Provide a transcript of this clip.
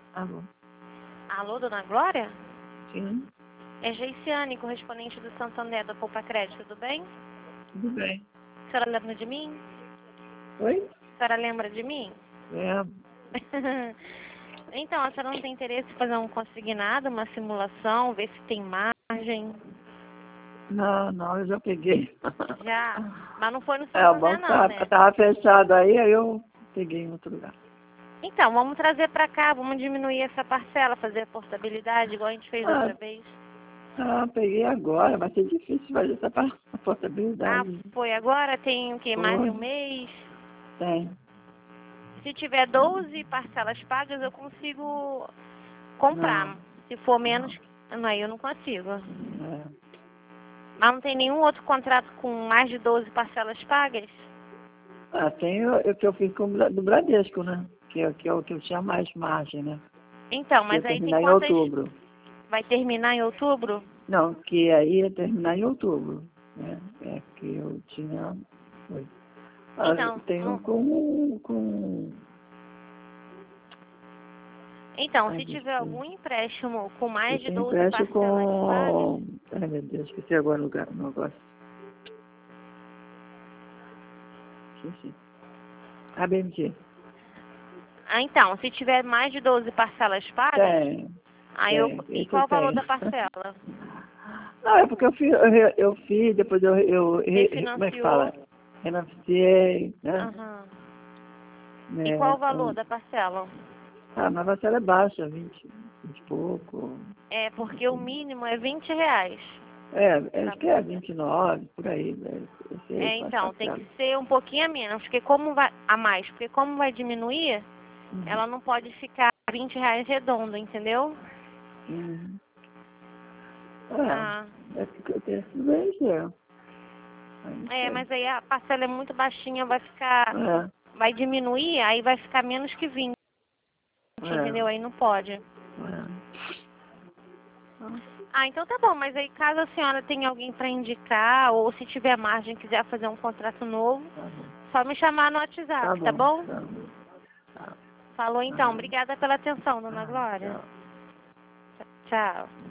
Alô? Alô, dona Glória? Sim, É Geiciane, correspondente do Santander da Poupa Crédito, tudo bem? tudo bem. A senhora lembra de mim? Oi? A senhora lembra de mim? É, Então, a senhora não tem interesse em fazer um consignado, uma simulação, ver se tem margem? não, eu já peguei. Já? Mas não foi no É, o Santander banco não, né? tava fechado aí eu peguei em outro lugar. Então, vamos trazer pra cá, vamos diminuir essa parcela, fazer a portabilidade, igual a gente fez Ah, outra vez. peguei agora, vai ser difícil fazer essa Ah, portabilidade. foi agora? Tem o quê? Mais de um Foi, mês? tem. Se tiver 12 parcelas pagas, eu consigo comprar. Não, Se for menos, não. não, aí eu não consigo. É. Mas não tem nenhum outro contrato com mais de 12 parcelas pagas? Tem o que eu fiz com do Bradesco, né? Que é o que eu tinha mais margem, né? Então, Que ia mas aí tem terminar em quantas? outubro. Vai terminar em outubro? Não, que aí ia terminar em outubro, né? É que eu tinha. Foi. Eu Então, tenho com. então, Ai, se deixa tiver eu ver. algum empréstimo com Eu mais de tenho 12 empréstimo parcelas pagas, com. Ai, meu Deus, esqueci agora o lugar, o negócio. Esqueci. ABMG. então, se tiver mais de 12 parcelas pagas, Tem, aí eu, tem. e Esse eu qual o valor tenho. da parcela? Não, é porque eu fiz, depois como é que Refinanciou? fala? Renaficiei, né? Aham. E Né, qual o valor então, da parcela? mas a parcela é baixa, 20 e pouco. É, porque o mínimo é R$ 20. Acho que é 29 por aí, né? Eu sei quanto Então, tem parcela. que ser um pouquinho a menos, porque como vai a mais, porque como vai diminuir, Uhum. ela não pode ficar R$ 20 redondo, entendeu? Uhum. Ah, É porque eu tenho esse vencer. Aí não sei. mas aí a parcela é muito baixinha, vai ficar, É, vai diminuir, aí vai ficar menos que 20, entendeu? é, Aí não pode. Então tá bom, mas aí caso a senhora tenha alguém para indicar, ou se tiver margem, quiser fazer um contrato novo, Tá bom. só me chamar no Tá WhatsApp, tá bom. bom? Tá bom. Tá. Falou então. Ah, Obrigada pela atenção, dona Glória. tchau. Tchau.